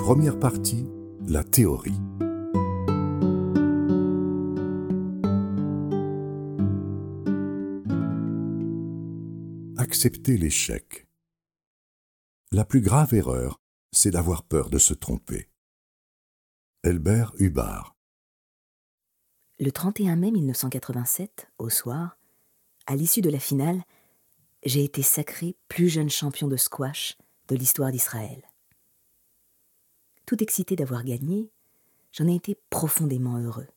Première partie, la théorie. Accepter l'échec. La plus grave erreur, c'est d'avoir peur de se tromper. Elbert Hubbard. Le 31 mai 1987, au soir, à l'issue de la finale, j'ai été sacré plus jeune champion de squash de l'histoire d'Israël. Tout excité d'avoir gagné, j'en ai été profondément heureux.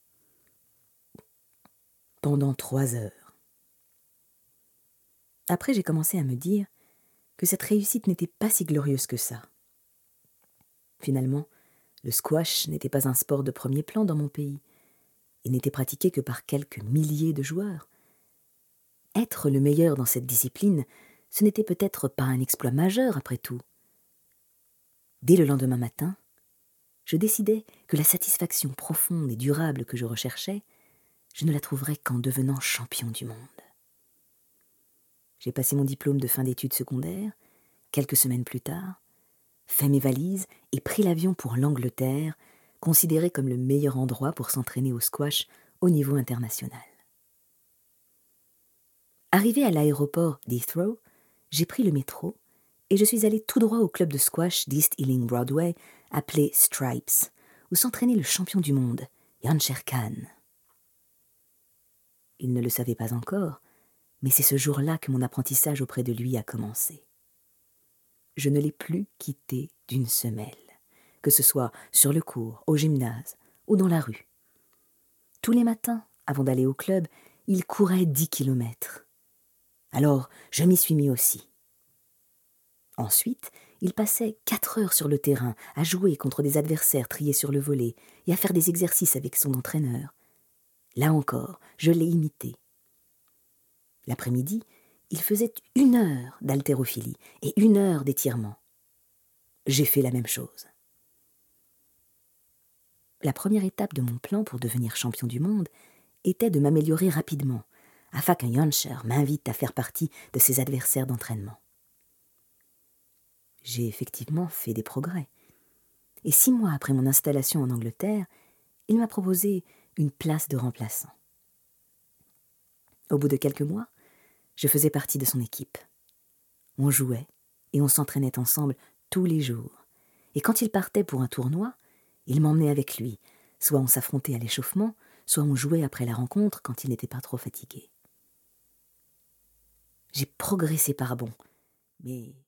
Pendant 3 heures. Après, j'ai commencé à me dire que cette réussite n'était pas si glorieuse que ça. Finalement, le squash n'était pas un sport de premier plan dans mon pays. Il n'était pratiqué que par quelques milliers de joueurs. Être le meilleur dans cette discipline, ce n'était peut-être pas un exploit majeur après tout. Dès le lendemain matin, je décidai que la satisfaction profonde et durable que je recherchais, je ne la trouverais qu'en devenant champion du monde. J'ai passé mon diplôme de fin d'études secondaires, quelques semaines plus tard, fait mes valises et pris l'avion pour l'Angleterre, considéré comme le meilleur endroit pour s'entraîner au squash au niveau international. Arrivé à l'aéroport d'Heathrow, j'ai pris le métro et je suis allé tout droit au club de squash d'East Ealing Broadway, appelé Stripes, où s'entraînait le champion du monde, Yansher Khan. Il ne le savait pas encore, mais c'est ce jour-là que mon apprentissage auprès de lui a commencé. Je ne l'ai plus quitté d'une semelle, que ce soit sur le court, au gymnase ou dans la rue. Tous les matins, avant d'aller au club, il courait 10 kilomètres. Alors, je m'y suis mis aussi. Ensuite, il passait 4 heures sur le terrain à jouer contre des adversaires triés sur le volet et à faire des exercices avec son entraîneur. Là encore, je l'ai imité. L'après-midi, il faisait 1 heure d'haltérophilie et 1 heure d'étirement. J'ai fait la même chose. La première étape de mon plan pour devenir champion du monde était de m'améliorer rapidement, afin qu'un Yansher m'invite à faire partie de ses adversaires d'entraînement. J'ai effectivement fait des progrès. Et 6 mois après mon installation en Angleterre, il m'a proposé une place de remplaçant. Au bout de quelques mois, je faisais partie de son équipe. On jouait et on s'entraînait ensemble tous les jours. Et quand il partait pour un tournoi, il m'emmenait avec lui. Soit on s'affrontait à l'échauffement, soit on jouait après la rencontre quand il n'était pas trop fatigué. J'ai progressé par bonds, mais